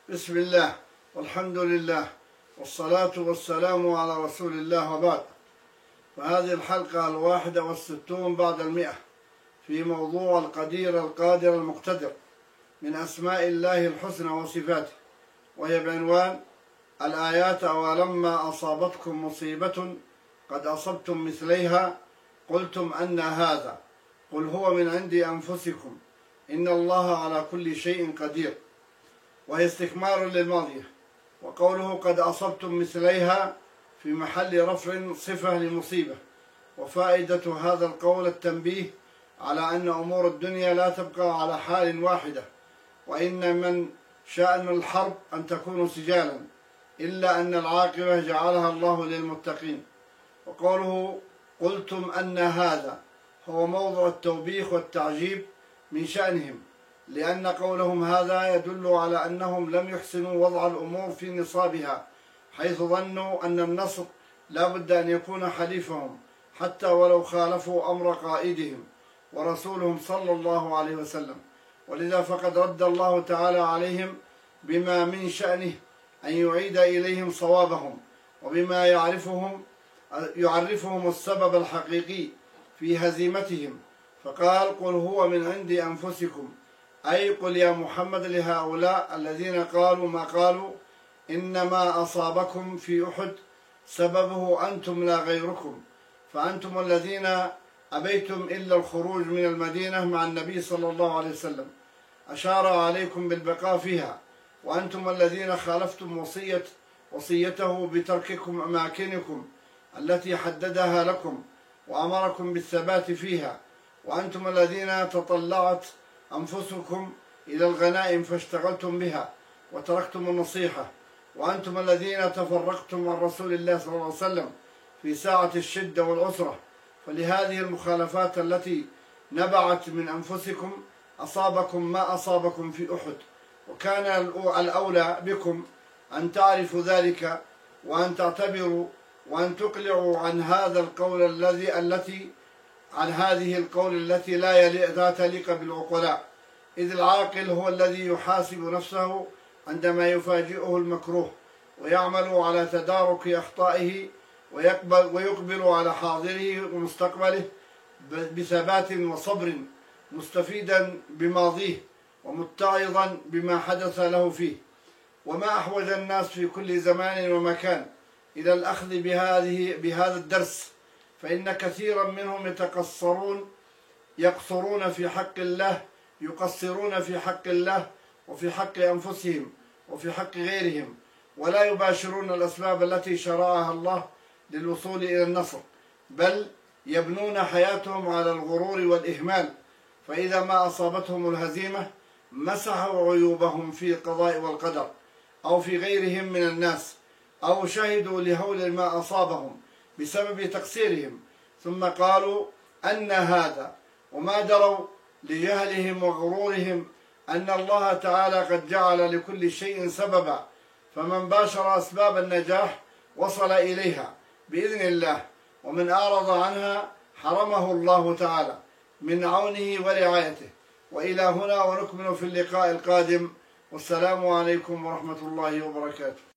بسم الله والحمد لله والصلاة والسلام على رسول الله وبعد. فهذه الحلقة 61 بعد 100 في موضوع القدير القادر المقتدر من أسماء الله الحسنى وصفاته، وهي بعنوان الآيات: أولما أصابتكم مصيبة قد أصبتم مثليها قلتم أن هذا قل هو من عند أنفسكم إن الله على كل شيء قدير، وهي استكمال للماضية. وقوله قد أصبتم مثليها في محل رفع صفة لمصيبة، وفائدة هذا القول التنبيه على أن أمور الدنيا لا تبقى على حال واحدة، وإن من شأن الحرب أن تكون سجالا، إلا أن العاقبة جعلها الله للمتقين. وقوله قلتم أن هذا هو موضع التوبيخ والتعجيب من شأنهم، لأن قولهم هذا يدل على أنهم لم يحسنوا وضع الأمور في نصابها، حيث ظنوا أن النصر لا بد أن يكون حليفهم حتى ولو خالفوا أمر قائدهم ورسولهم صلى الله عليه وسلم. ولذا فقد رد الله تعالى عليهم بما من شأنه أن يعيد إليهم صوابهم، وبما يعرفهم السبب الحقيقي في هزيمتهم، فقال قل هو من عند أنفسكم، أي قل يا محمد لهؤلاء الذين قالوا ما قالوا إنما أصابكم في أحد سببه أنتم لا غيركم، فأنتم الذين أبيتم إلا الخروج من المدينة مع النبي صلى الله عليه وسلم، أشار عليكم بالبقاء فيها، وأنتم الذين خالفتم وصيته بترككم أماكنكم التي حددها لكم وأمركم بالثبات فيها، وأنتم الذين تطلعت أنفسكم إلى الغنائم فاشتغلتم بها وتركتم النصيحة، وأنتم الذين تفرقتم عن رسول الله صلى الله عليه وسلم في ساعة الشدة والعسرة. فلهذه المخالفات التي نبعت من أنفسكم أصابكم ما أصابكم في أحد، وكان الأولى بكم أن تعرفوا ذلك، وأن تعتبروا وأن تقلعوا عن هذا القول التي لا تليق بالعقلاء، إذ العاقل هو الذي يحاسب نفسه عندما يفاجئه المكروه، ويعمل على تدارك أخطائه، ويقبل على حاضره ومستقبله بثبات وصبر، مستفيدا بماضيه ومتعظا بما حدث له فيه. وما أحوج الناس في كل زمان ومكان إلى الأخذ بهذا الدرس، فإن كثيرا منهم يقصرون في حق الله، يقصرون في حق الله وفي حق أنفسهم وفي حق غيرهم، ولا يباشرون الأسباب التي شرعها الله للوصول إلى النصر، بل يبنون حياتهم على الغرور والإهمال، فإذا ما أصابتهم الهزيمة مسحوا عيوبهم في القضاء والقدر أو في غيرهم من الناس، أو شهدوا لهول ما أصابهم بسبب تقصيرهم، ثم قالوا أن هذا، وما دروا لجهلهم وغرورهم أن الله تعالى قد جعل لكل شيء سببا، فمن باشر أسباب النجاح وصل إليها بإذن الله، ومن أعرض عنها حرمه الله تعالى من عونه ورعايته. وإلى هنا، ونكمل في اللقاء القادم، والسلام عليكم ورحمة الله وبركاته.